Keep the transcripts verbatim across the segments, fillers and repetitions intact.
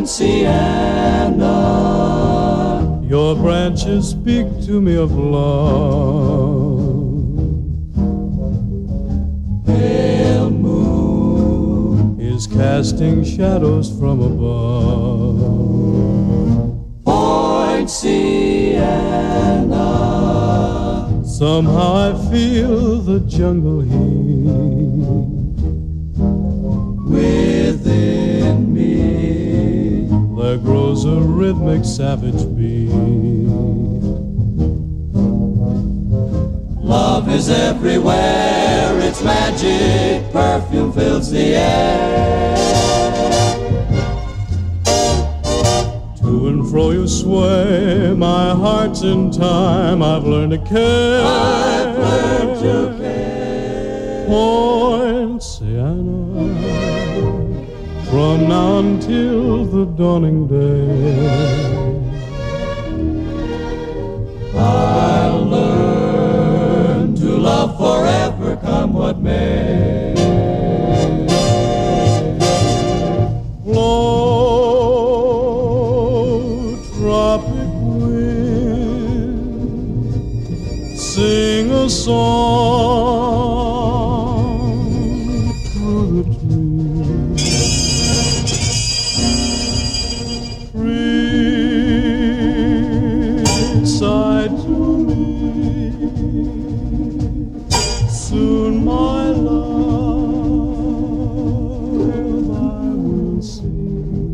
poinciana. Your branches speak to me of love. Pale moon is casting shadows from above. Poinciana. Somehow I feel the jungle heat within me. There grows a rhythmic savage beat. Love is everywhere, its magic perfume fills the air. To and fro you sway, my heart's in time, I've learned to care. I've learned to care. Poinciana, from now until the dawning day, I'll learn to love forever, come what may. Blow, tropic wind, sing a song through the trees. Breathe, sigh to me. Soon, my love, I will see.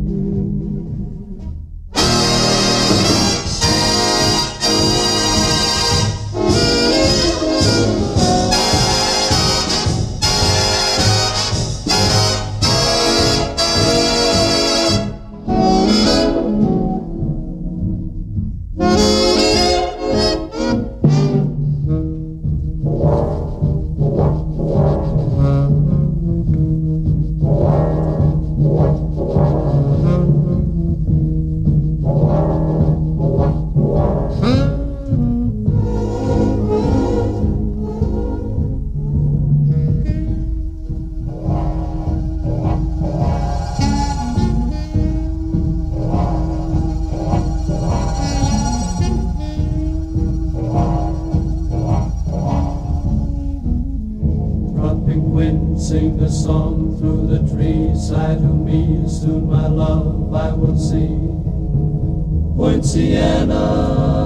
Sing a song through the trees, sigh to me, soon my love I will see. Poinciana.